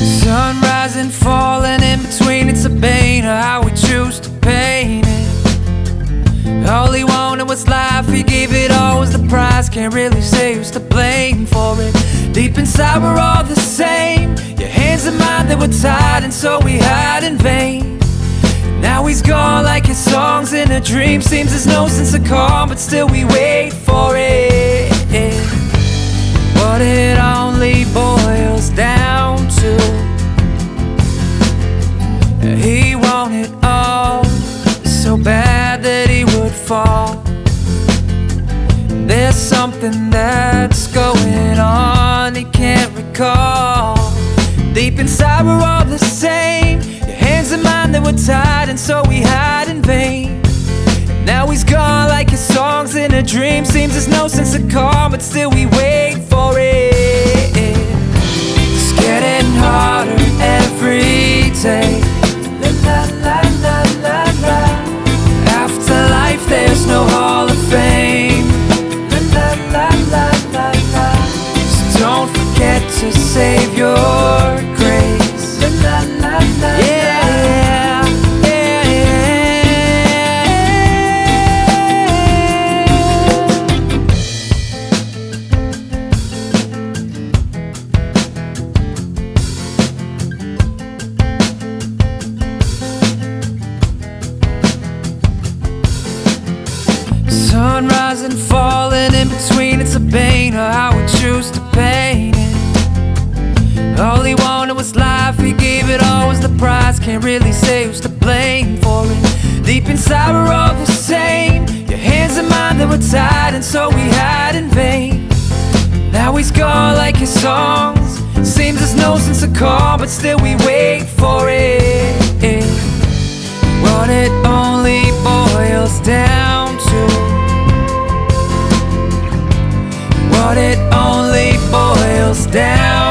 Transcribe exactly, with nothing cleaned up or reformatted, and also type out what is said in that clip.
Sunrise and falling in between, it's a bane of how we choose to paint it. All he wanted was life, he gave it all, was the prize. Can't really say who's to blame for it. Deep inside we're all the same. Your hands and mine, they were tied, and so we hide in vain. Now he's gone like his songs in a dream. Seems there's no sense of calm, but still we wait for it. What it only boils down to, he wanted all so bad that he would fall. There's something that's going on he can't recall. Deep inside we're all the same. Your hands and mine, they were tied, and so we hide in vain. Now he's gone like his songs in a dream. Seems there's no sense of calm, but still we wait for it. It's getting harder every day. La, la, la, la, la. After life there's no Hall of Fame. La, la, la, la, la, la. So don't forget to save your grace. La, la, la, la, yeah. Sunrise and falling in between, it's a bane of how we choose to paint it. All he wanted was life, he gave it all, was the prize. Can't really say who's to blame for it. Deep inside we're all the same. Your hands and mine, they were tied, and so we hide in vain. Now he's gone like his songs. Seems there's no sense of calm, but still we wait for it. What it only boils down to, what it only boils down